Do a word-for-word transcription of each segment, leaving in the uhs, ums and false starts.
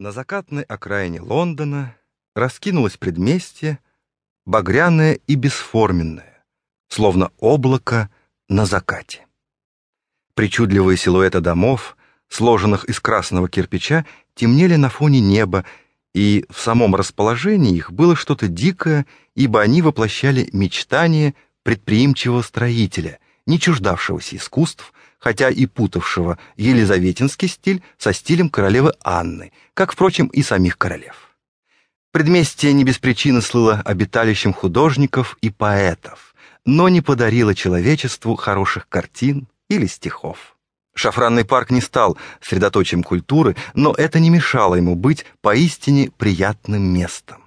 На закатной окраине Лондона раскинулось предместье, багряное и бесформенное, словно облако на закате. Причудливые силуэты домов, сложенных из красного кирпича, темнели на фоне неба, и в самом расположении их было что-то дикое, ибо они воплощали мечтания предприимчивого строителя, не чуждавшегося искусств, хотя и путавшего елизаветинский стиль со стилем королевы Анны, как, впрочем, и самих королев. Предместье не без причины слыло обиталищем художников и поэтов, но не подарило человечеству хороших картин или стихов. Шафранный парк не стал средоточием культуры, но это не мешало ему быть поистине приятным местом.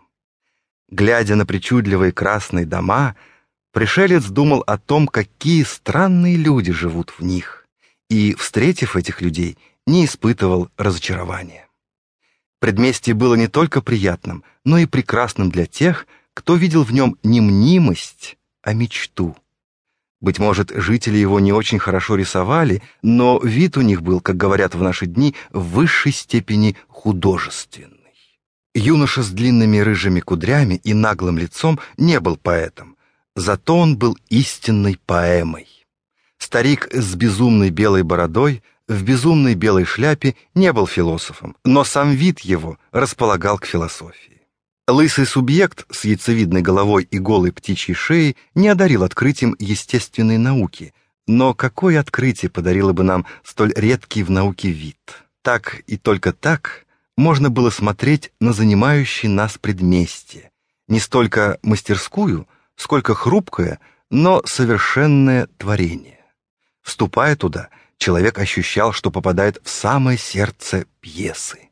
Глядя на причудливые красные дома, пришелец думал о том, какие странные люди живут в них, и, встретив этих людей, не испытывал разочарования. Предместье было не только приятным, но и прекрасным для тех, кто видел в нем не мнимость, а мечту. Быть может, жители его не очень хорошо рисовали, но вид у них был, как говорят в наши дни, в высшей степени художественный. Юноша с длинными рыжими кудрями и наглым лицом не был поэтом, зато он был истинной поэмой. Старик с безумной белой бородой, в безумной белой шляпе не был философом, но сам вид его располагал к философии. Лысый субъект с яйцевидной головой и голой птичьей шеей не одарил открытием естественной науки, но какое открытие подарило бы нам столь редкий в науке вид? Так и только так можно было смотреть на занимающее нас предместье, не столько мастерскую, сколько хрупкое, но совершенное творение. Вступая туда, человек ощущал, что попадает в самое сердце пьесы.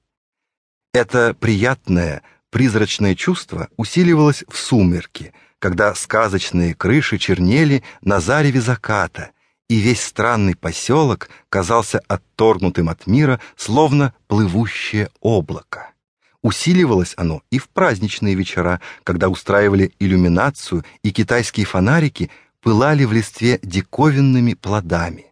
Это приятное, призрачное чувство усиливалось в сумерки, когда сказочные крыши чернели на зареве заката, и весь странный поселок казался отторгнутым от мира, словно плывущее облако. Усиливалось оно и в праздничные вечера, когда устраивали иллюминацию, и китайские фонарики пылали в листве диковинными плодами.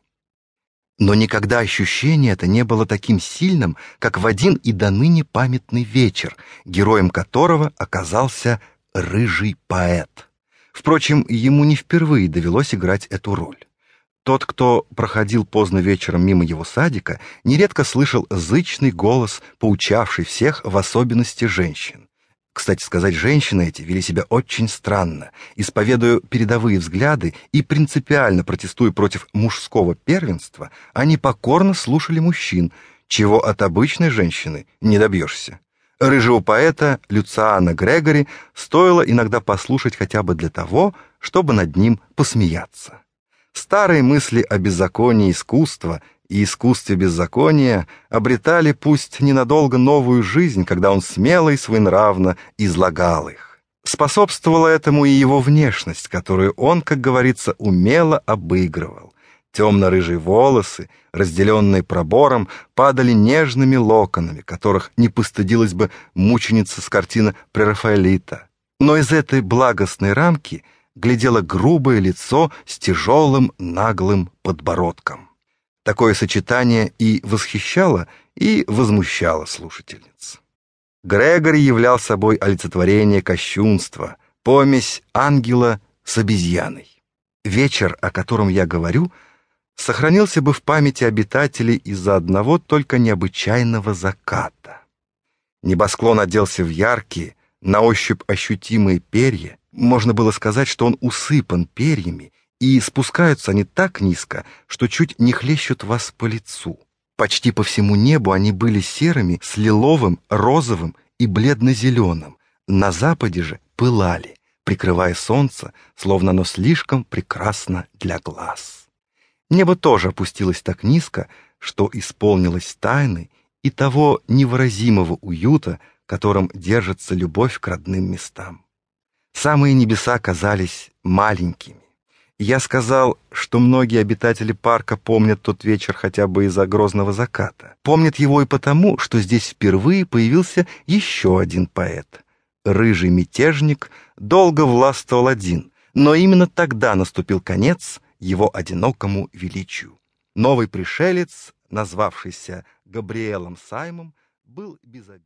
Но никогда ощущение это не было таким сильным, как в один и до ныне памятный вечер, героем которого оказался рыжий поэт. Впрочем, ему не впервые довелось играть эту роль. Тот, кто проходил поздно вечером мимо его садика, нередко слышал зычный голос, поучавший всех, в особенности женщин. Кстати сказать, женщины эти вели себя очень странно, исповедуя передовые взгляды и принципиально протестуя против мужского первенства, они покорно слушали мужчин, чего от обычной женщины не добьешься. Рыжего поэта Люциана Грегори стоило иногда послушать хотя бы для того, чтобы над ним посмеяться. Старые мысли о беззаконии искусства и искусстве беззакония обретали пусть ненадолго новую жизнь, когда он смело и своенравно излагал их. Способствовала этому и его внешность, которую он, как говорится, умело обыгрывал. Темно-рыжие волосы, разделенные пробором, падали нежными локонами, которых не постыдилась бы мученица с картины Прерафаэлита. Но из этой благостной рамки глядело грубое лицо с тяжелым наглым подбородком. Такое сочетание и восхищало, и возмущало слушательниц. Грегори являл собой олицетворение кощунства, помесь ангела с обезьяной. Вечер, о котором я говорю, сохранился бы в памяти обитателей из-за одного только необычайного заката. Небосклон оделся в яркие, на ощупь ощутимые перья. Можно было сказать, что он усыпан перьями, и спускаются они так низко, что чуть не хлещут вас по лицу. Почти по всему небу они были серыми с лиловым, розовым и бледно-зеленым. На западе же пылали, прикрывая солнце, словно оно слишком прекрасно для глаз. Небо тоже опустилось так низко, что исполнилось тайны и того невыразимого уюта, которым держится любовь к родным местам. Самые небеса казались маленькими. Я сказал, что многие обитатели парка помнят тот вечер хотя бы из-за грозного заката. Помнят его и потому, что здесь впервые появился еще один поэт. Рыжий мятежник долго властвовал один, но именно тогда наступил конец его одинокому величию. Новый пришелец, назвавшийся Габриэлом Саймом, был безобиден.